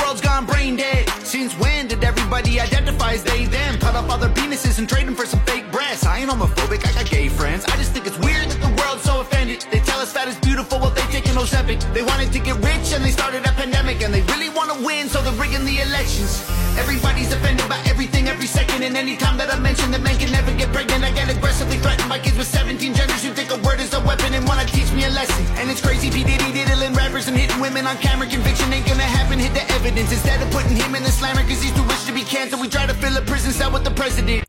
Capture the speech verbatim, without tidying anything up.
world's gone brain dead. Since when did everybody identify as they, them? Cut off all their penises and trade them for some fake breasts. I ain't homophobic, I got gay friends. I just think it's weird that the world's so offended. They tell us fat is beautiful while they taking Ozempic. They wanted to get rich and they started a pandemic. And they really want to win, so they're rigging the elections. Everybody's offended by everything every second. And anytime that I mention that men can never get pregnant, I get aggressively threatened by kids with seventeen genders who think a word is a weapon and wanna teach me a lesson. And it's crazy, P. Diddy diddling rappers and hitting women on camera. Conviction ain't gonna happen, hit the evidence. Instead of putting him in the slammer cause he's too rich to be canceled, we try to fill a prison cell with the president.